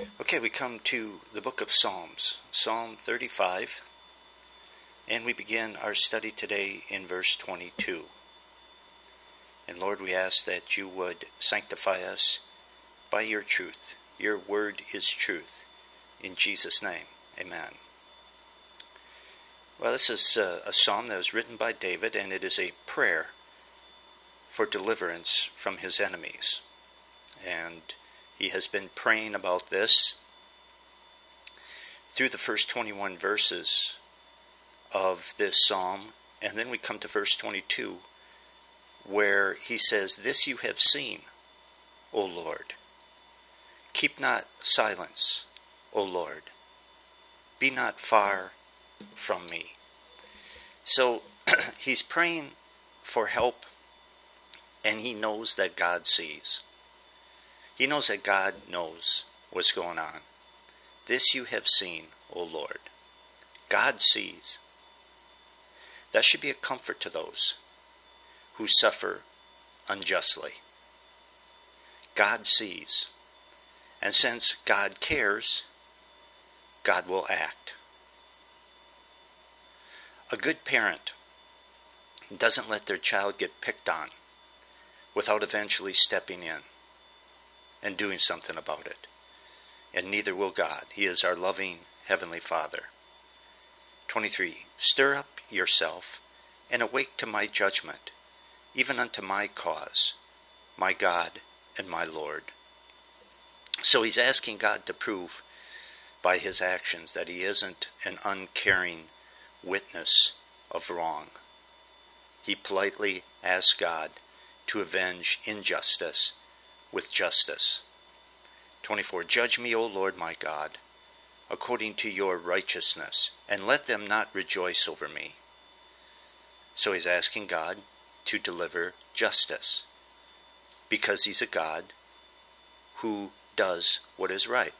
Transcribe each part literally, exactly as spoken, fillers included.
Okay, we come to the book of Psalms, Psalm thirty-five, and we begin our study today in verse twenty-two. And Lord, we ask that you would sanctify us by your truth. Your word is truth. In Jesus' name, amen. Well, this is a, a psalm that was written by David, and it is a prayer for deliverance from his enemies. And he has been praying about this through the first twenty-one verses of this psalm. And then we come to verse twenty-two, where he says, "This you have seen, O Lord. Keep not silence, O Lord. Be not far from me." So he's praying for help, and he knows that God sees. He knows that God knows what's going on. This you have seen, O Lord. God sees. That should be a comfort to those who suffer unjustly. God sees. And since God cares, God will act. A good parent doesn't let their child get picked on without eventually stepping in and doing something about it. And neither will God. He is our loving Heavenly Father. twenty-three. "Stir up yourself and awake to my judgment, even unto my cause, my God and my Lord." So he's asking God to prove by his actions that he isn't an uncaring witness of wrong. He politely asks God to avenge injustice with justice. twenty-four. "Judge me, O Lord my God, according to your righteousness, and let them not rejoice over me." So he's asking God to deliver justice, because he's a God who does what is right.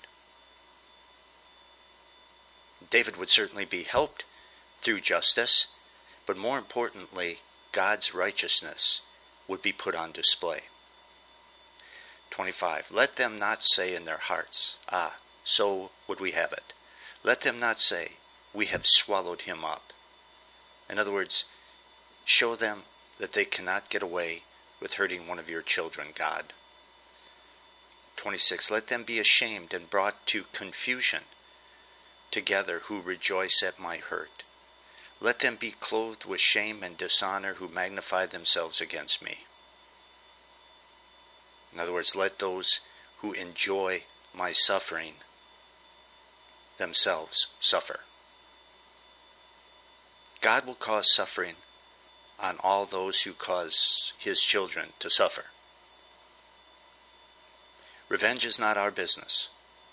David would certainly be helped through justice, but more importantly, God's righteousness would be put on display. twenty-five. "Let them not say in their hearts, ah, so would we have it. Let them not say, we have swallowed him up." In other words, show them that they cannot get away with hurting one of your children, God. twenty-six. "Let them be ashamed and brought to confusion together who rejoice at my hurt. Let them be clothed with shame and dishonor who magnify themselves against me." In other words, let those who enjoy my suffering themselves suffer. God will cause suffering on all those who cause his children to suffer. Revenge is not our business.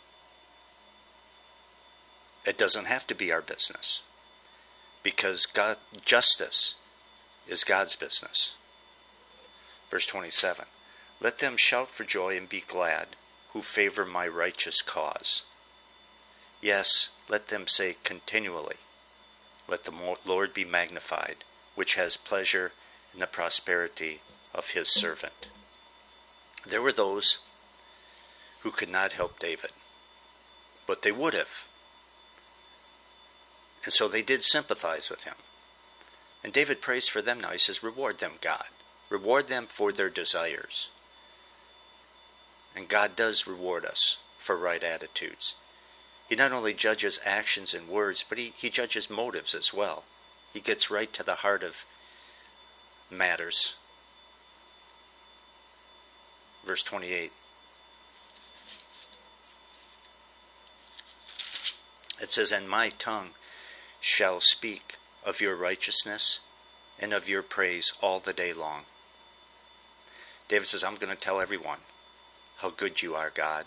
It doesn't have to be our business, because God, justice is God's business. Verse twenty-seven. "Let them shout for joy and be glad who favor my righteous cause. Yes, let them say continually, let the Lord be magnified, which has pleasure in the prosperity of his servant." There were those who could not help David, but they would have. And so they did sympathize with him. And David prays for them now. He says, reward them, God. Reward them for their desires. And God does reward us for right attitudes. He not only judges actions and words, but he, he judges motives as well. He gets right to the heart of matters. Verse twenty-eight. It says, "And my tongue shall speak of your righteousness and of your praise all the day long." David says, I'm going to tell everyone how good you are, God.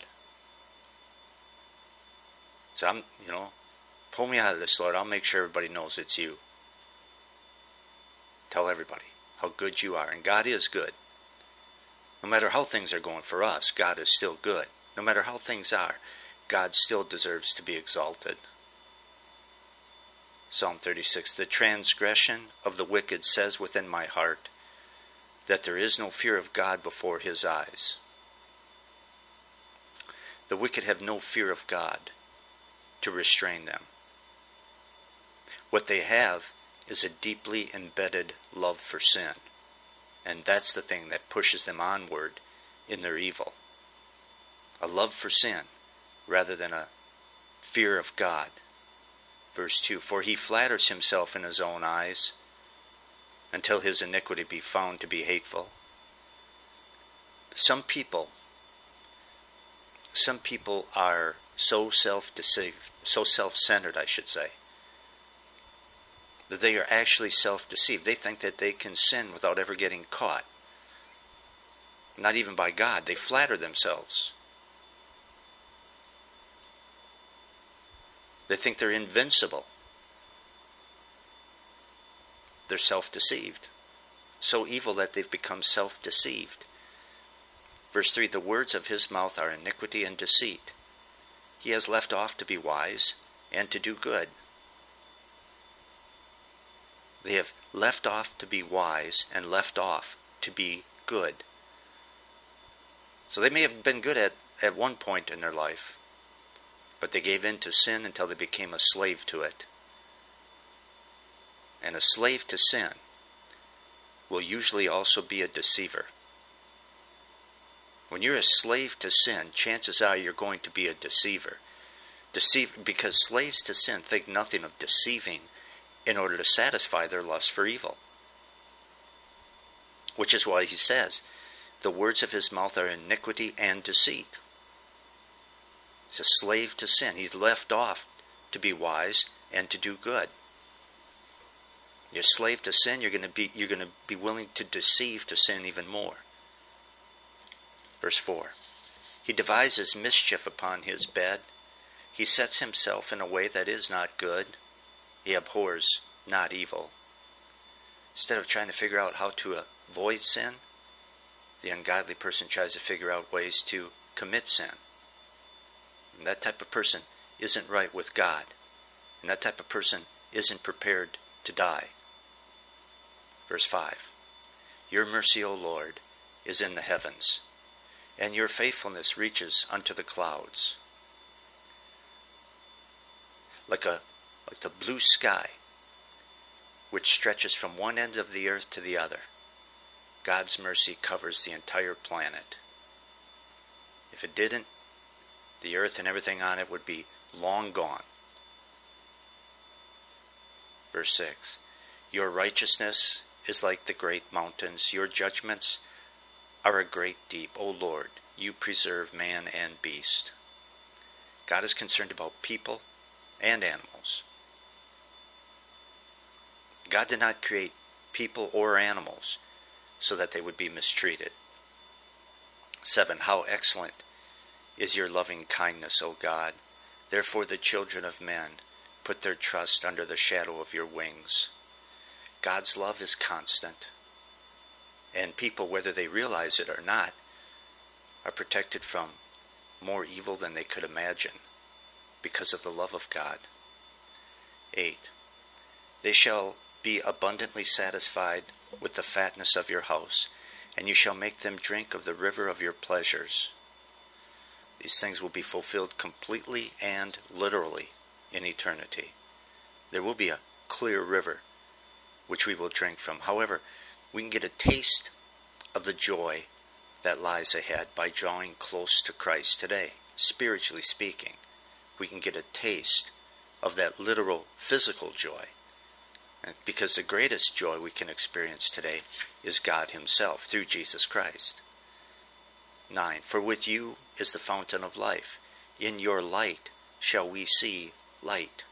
So I'm, you know, pull me out of this, Lord. I'll make sure everybody knows it's you. Tell everybody how good you are. And God is good. No matter how things are going for us, God is still good. No matter how things are, God still deserves to be exalted. Psalm thirty-six. "The transgression of the wicked says within my heart that there is no fear of God before his eyes. The wicked have no fear of God to restrain them. What they have is a deeply embedded love for sin. And that's the thing that pushes them onward in their evil. A love for sin rather than a fear of God. Verse two, for he flatters himself in his own eyes until his iniquity be found to be hateful. Some people, some people are so self-deceived, so self-centered, I should say, that they are actually self-deceived. They think that they can sin without ever getting caught. Not even by God. They flatter themselves. They think they're invincible. They're self-deceived. So evil that they've become self-deceived. Verse three, the words of his mouth are iniquity and deceit. He has left off to be wise and to do good. They have left off to be wise and left off to be good. So they may have been good at, at one point in their life, but they gave in to sin until they became a slave to it. And a slave to sin will usually also be a deceiver. When you're a slave to sin, chances are you're going to be a deceiver. Deceive, because slaves to sin think nothing of deceiving in order to satisfy their lust for evil. Which is why he says, the words of his mouth are iniquity and deceit. He's a slave to sin. He's left off to be wise and to do good. You're a slave to sin, you're going to be you're going to be willing to deceive to sin even more. Verse four. He devises mischief upon his bed. He sets himself in a way that is not good. He abhors not evil. Instead of trying to figure out how to avoid sin, the ungodly person tries to figure out ways to commit sin. And that type of person isn't right with God. And that type of person isn't prepared to die. Verse five. Your mercy, O Lord, is in the heavens, and your faithfulness reaches unto the clouds. Like a like the blue sky, which stretches from one end of the earth to the other, God's mercy covers the entire planet. If it didn't, the earth and everything on it would be long gone. Verse six. Your righteousness is like the great mountains. Your judgments are a great deep. O Lord, you preserve man and beast. God is concerned about people and animals. God did not create people or animals so that they would be mistreated. Seven. How excellent is your loving kindness, O God. Therefore the children of men put their trust under the shadow of your wings. God's love is constant. And people, whether they realize it or not, are protected from more evil than they could imagine because of the love of God. Eight. They shall be abundantly satisfied with the fatness of your house, and you shall make them drink of the river of your pleasures. These things will be fulfilled completely and literally in eternity. There will be a clear river which we will drink from. However, we can get a taste of the joy that lies ahead by drawing close to Christ today. Spiritually speaking, we can get a taste of that literal physical joy. Because the greatest joy we can experience today is God himself through Jesus Christ. Nine. For with you is the fountain of life. In your light shall we see light.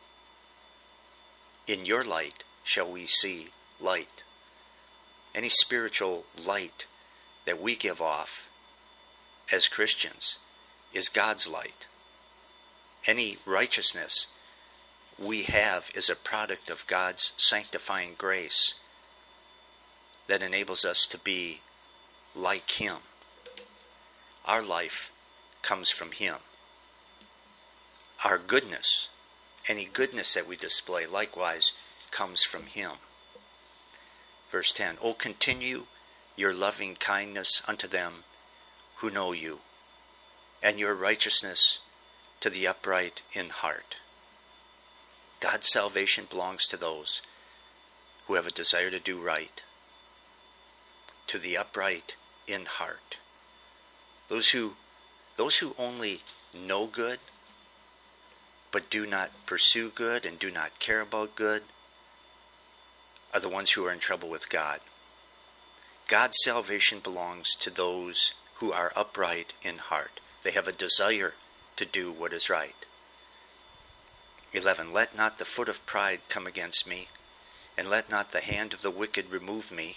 In your light shall we see light. Any spiritual light that we give off as Christians is God's light. Any righteousness we have is a product of God's sanctifying grace that enables us to be like him. Our life comes from him. Our goodness, any goodness that we display, likewise comes from him. Verse ten. O continue your loving kindness unto them who know you, and your righteousness to the upright in heart. God's salvation belongs to those who have a desire to do right, to the upright in heart. Those who, those who only know good, but do not pursue good and do not care about good, are the ones who are in trouble with God. God's salvation belongs to those who are upright in heart. They have a desire to do what is right. eleven. Let not the foot of pride come against me, and let not the hand of the wicked remove me.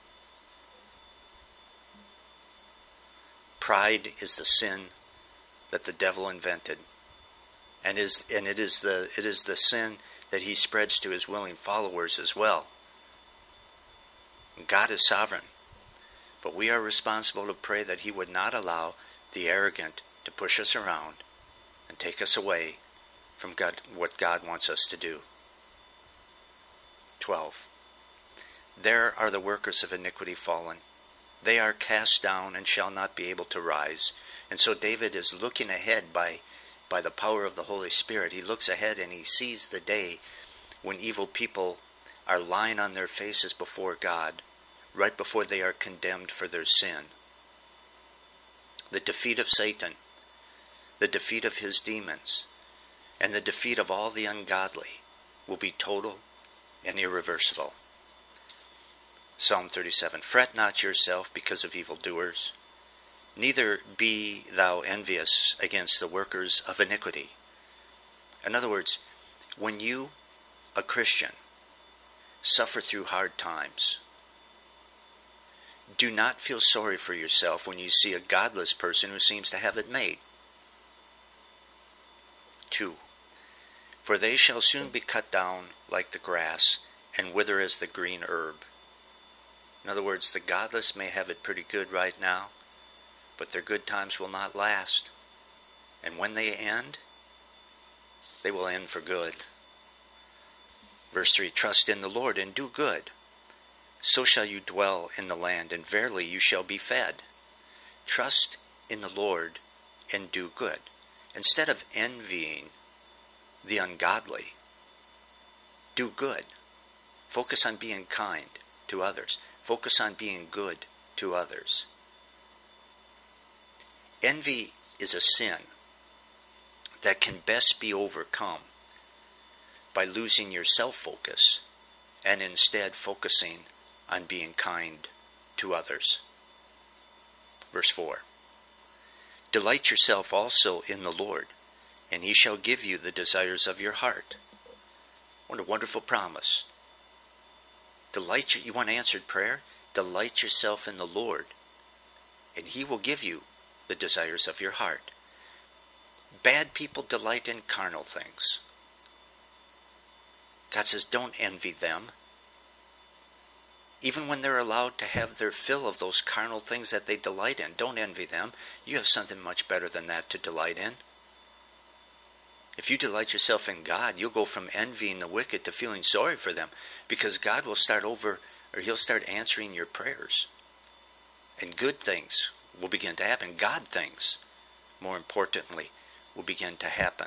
Pride is the sin that the devil invented, and is and it is the it is the sin that he spreads to his willing followers as well. God is sovereign, but we are responsible to pray that he would not allow the arrogant to push us around and take us away from God, what God wants us to do. twelve. There are the workers of iniquity fallen. They are cast down and shall not be able to rise. And so David is looking ahead by, by the power of the Holy Spirit. He looks ahead and he sees the day when evil people are lying on their faces before God, right before they are condemned for their sin. The defeat of Satan, the defeat of his demons, and the defeat of all the ungodly will be total and irreversible. Psalm thirty-seven. Fret not yourself because of evildoers, neither be thou envious against the workers of iniquity. In other words, when you, a Christian, suffer through hard times, do not feel sorry for yourself when you see a godless person who seems to have it made. two. For they shall soon be cut down like the grass, and wither as the green herb. In other words, the godless may have it pretty good right now, but their good times will not last. And when they end, they will end for good. Verse three, trust in the Lord and do good. So shall you dwell in the land, and verily you shall be fed. Trust in the Lord and do good. Instead of envying the ungodly, do good. Focus on being kind to others. Focus on being good to others. Envy is a sin that can best be overcome by losing your self-focus and instead focusing on being kind to others. Verse four. Delight yourself also in the Lord, and he shall give you the desires of your heart. What a wonderful promise. Delight you, you want answered prayer? Delight yourself in the Lord, and he will give you the desires of your heart. Bad people delight in carnal things. God says, don't envy them. Even when they're allowed to have their fill of those carnal things that they delight in, don't envy them. You have something much better than that to delight in. If you delight yourself in God, you'll go from envying the wicked to feeling sorry for them, because God will start over, or he'll start answering your prayers. And good things will begin to happen. God things, more importantly, will begin to happen.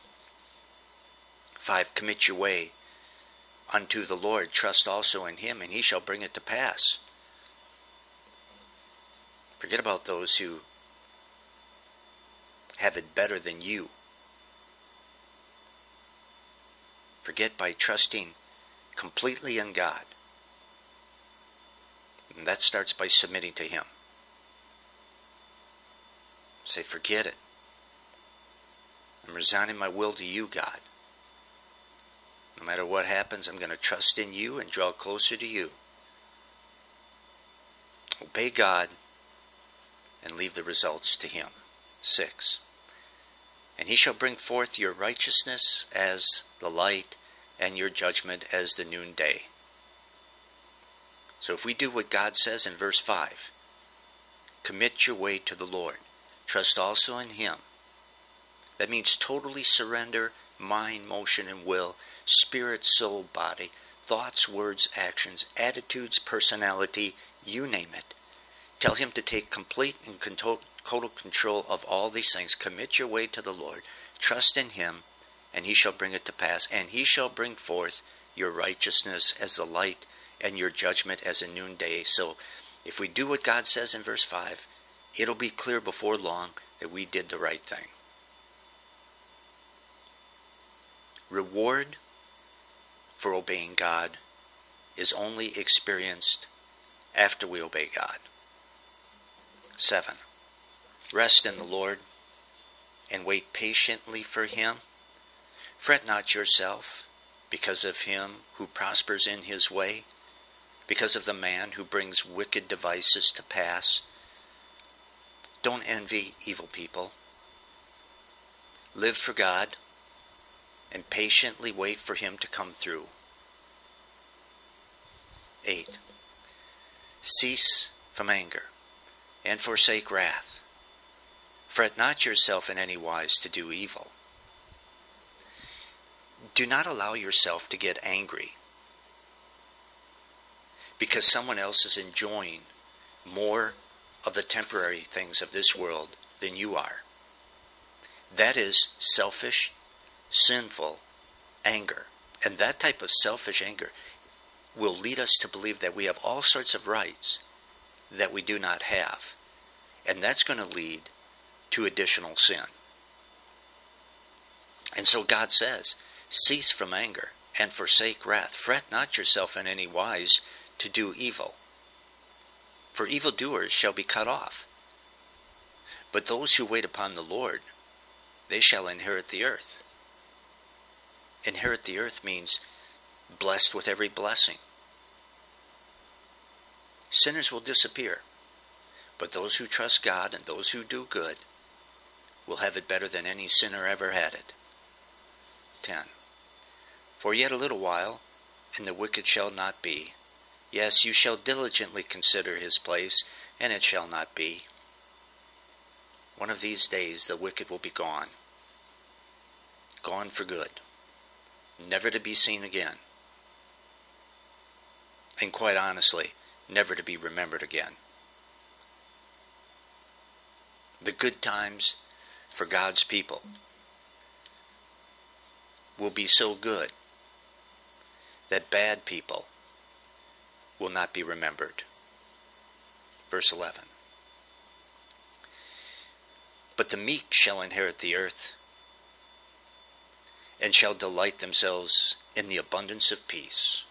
Five, commit your way unto the Lord. Trust also in him, and he shall bring it to pass. Forget about those who have it better than you. Forget by trusting completely in God. And that starts by submitting to him. Say, forget it. I'm resigning my will to you, God. No matter what happens, I'm going to trust in you and draw closer to you. Obey God and leave the results to him. Six. And he shall bring forth your righteousness as the light, and your judgment as the noonday. So if we do what God says in verse five, commit your way to the Lord. Trust also in him. That means totally surrender mind, motion, and will, spirit, soul, body, thoughts, words, actions, attitudes, personality, you name it. Tell him to take complete and total control of all these things. Commit your way to the Lord. Trust in him, and he shall bring it to pass. And he shall bring forth your righteousness as the light and your judgment as a noonday. So if we do what God says in verse five, it'll be clear before long that we did the right thing. Reward for obeying God is only experienced after we obey God. Seven, rest in the Lord and wait patiently for him. Fret not yourself because of him who prospers in his way, because of the man who brings wicked devices to pass. Don't envy evil people. Live for God and patiently wait for him to come through. Eight, cease from anger and forsake wrath. Fret not yourself in any wise to do evil. Do not allow yourself to get angry because someone else is enjoying more of the temporary things of this world than you are. That is selfish, sinful anger. And that type of selfish anger will lead us to believe that we have all sorts of rights that we do not have. And that's going to lead to additional sin. And so God says, cease from anger and forsake wrath. Fret not yourself in any wise to do evil, for evildoers shall be cut off. But those who wait upon the Lord, they shall inherit the earth. Inherit the earth means blessed with every blessing. Sinners will disappear, but those who trust God and those who do good will have it better than any sinner ever had it. Ten. For yet a little while, and the wicked shall not be. Yes, you shall diligently consider his place, and it shall not be. One of these days the wicked will be gone. Gone for good. Never to be seen again. And quite honestly, never to be remembered again. The good times for God's people will be so good that bad people will not be remembered. Verse eleven. But the meek shall inherit the earth, and shall delight themselves in the abundance of peace.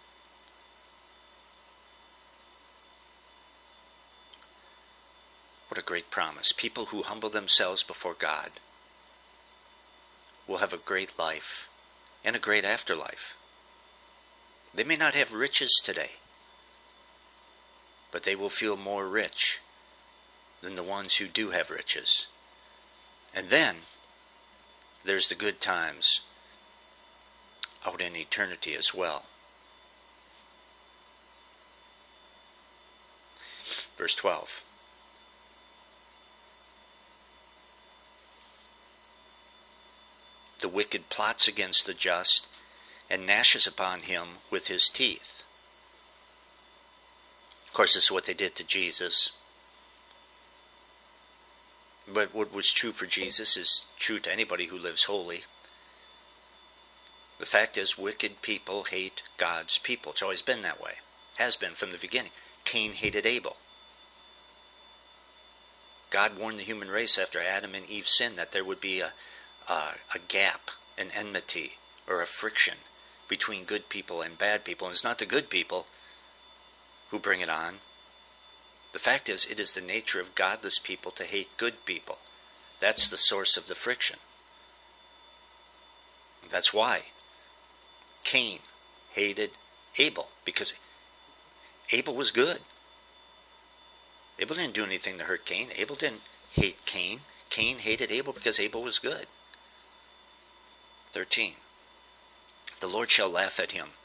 What a great promise. People who humble themselves before God will have a great life and a great afterlife. They may not have riches today, but they will feel more rich than the ones who do have riches. And then there's the good times out in eternity as well. Verse twelve. The wicked plots against the just and gnashes upon him with his teeth. Of course, this is what they did to Jesus. But what was true for Jesus is true to anybody who lives holy. The fact is, wicked people hate God's people. It's always been that way. Has been from the beginning. Cain hated Abel. God warned the human race after Adam and Eve sinned that there would be a, a, a gap, an enmity, or a friction between good people and bad people. And it's not the good people who bring it on. The fact is, it is the nature of godless people to hate good people. That's the source of the friction. That's why Cain hated Abel, because Abel was good. Abel didn't do anything to hurt Cain. Abel didn't hate Cain. Cain hated Abel because Abel was good. thirteen. The Lord shall laugh at him,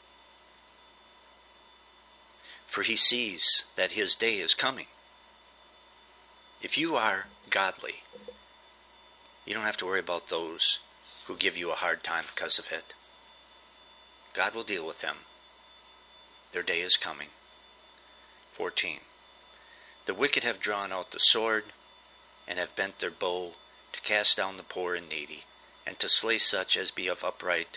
for he sees that his day is coming. If you are godly, you don't have to worry about those who give you a hard time because of it. God will deal with them. Their day is coming. fourteen. The wicked have drawn out the sword and have bent their bow to cast down the poor and needy, and to slay such as be of upright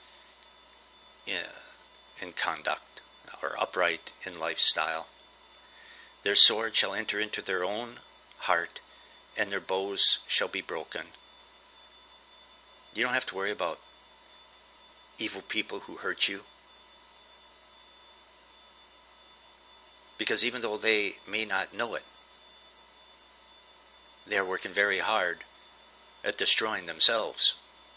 in conduct, or upright in lifestyle. Their sword shall enter into their own heart, and their bows shall be broken. You don't have to worry about evil people who hurt you, because even though they may not know it, they are working very hard at destroying themselves.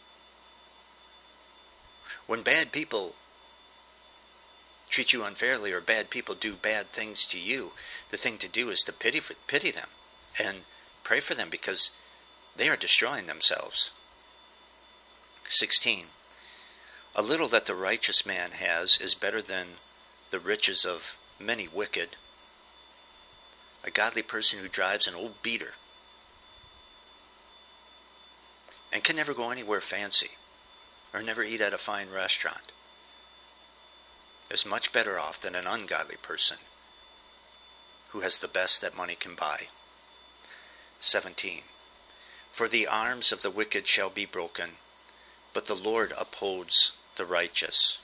When bad people treat you unfairly, or bad people do bad things to you, the thing to do is to pity for, pity them and pray for them, because they are destroying themselves. sixteen. A little that the righteous man has is better than the riches of many wicked. A godly person who drives an old beater and can never go anywhere fancy or never eat at a fine restaurant is much better off than an ungodly person who has the best that money can buy. seventeen. For the arms of the wicked shall be broken, but the Lord upholds the righteous.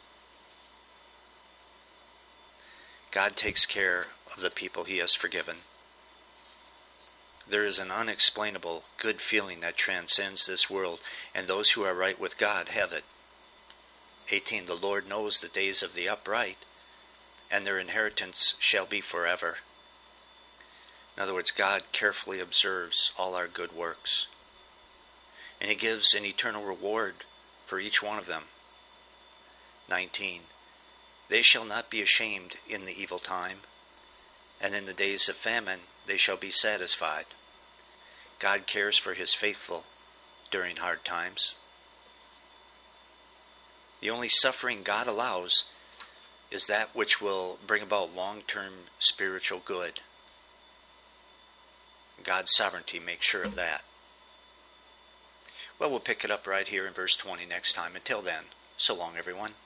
God takes care of the people he has forgiven. There is an unexplainable good feeling that transcends this world, and those who are right with God have it. eighteen. The Lord knows the days of the upright, and their inheritance shall be forever. In other words, God carefully observes all our good works, and he gives an eternal reward for each one of them. nineteen. They shall not be ashamed in the evil time, and in the days of famine they shall be satisfied. God cares for his faithful during hard times. The only suffering God allows is that which will bring about long-term spiritual good. God's sovereignty makes sure of that. Well, we'll pick it up right here in verse twenty next time. Until then, so long, everyone.